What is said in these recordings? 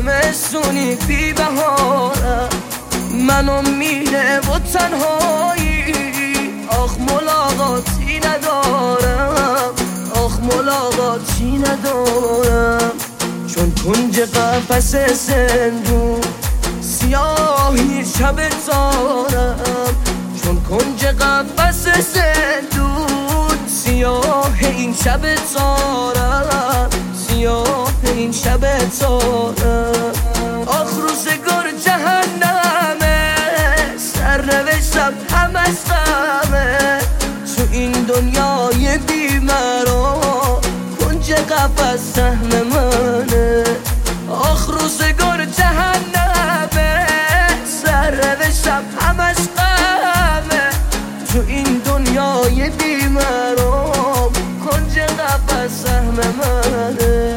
زمستونی بی بهارم، منو میره و تنهایی. آخ ملاقاتی ندارم، آخ ملاقاتی ندارم، چون کنج قفس زندون سیاهی شب تارم، چون کنج قفس زندون سیاه این شب تارم، سیاه این شب تارم. آخ روزگار جهنمه، سرنوشتم همش غمه، تو این دنیای بی‌مرام کنج قفس سهم منه. آخ روزگار جهنمه، سرنوشتم همش غمه، تو این دنیای بی‌مرام کنج قفس سهم منه.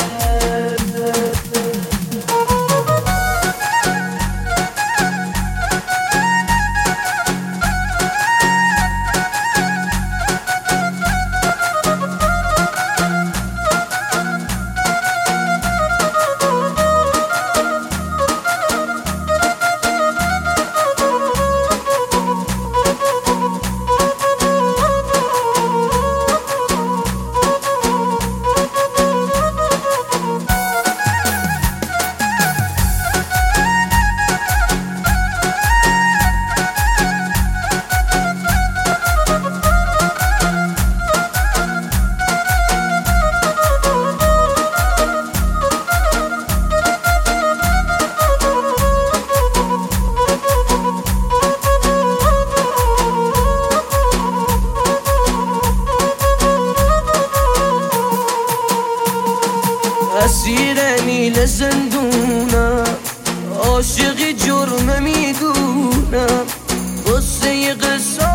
اسیر نیل زندونم، عاشقی جرم میدونم، قصه قصه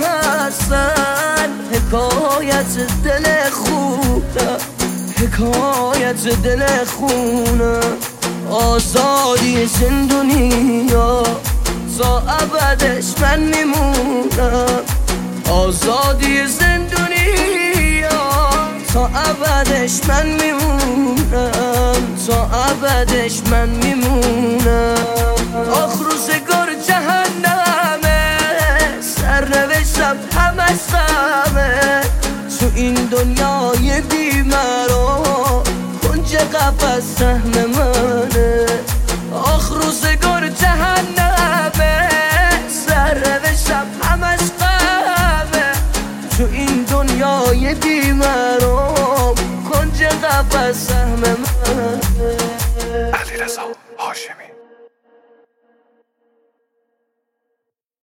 هستن، حکایت دل خونم، حکایت دل خونم. آزادی زندونیا تا ابدش من میمونم، آزادی زندونیا تا ابدش من میمونم، تا ابدش من میمونم. آخ روزگار جهنمه، سرنوشتم همش غمه، تو این دنیای بی‌مرام کنج قفس سهم منه. آخ روزگار جهنمه، سرنوشتم همش غمه، تو این دنیای بی‌مرام کنج قفس سهم منه. علیرضا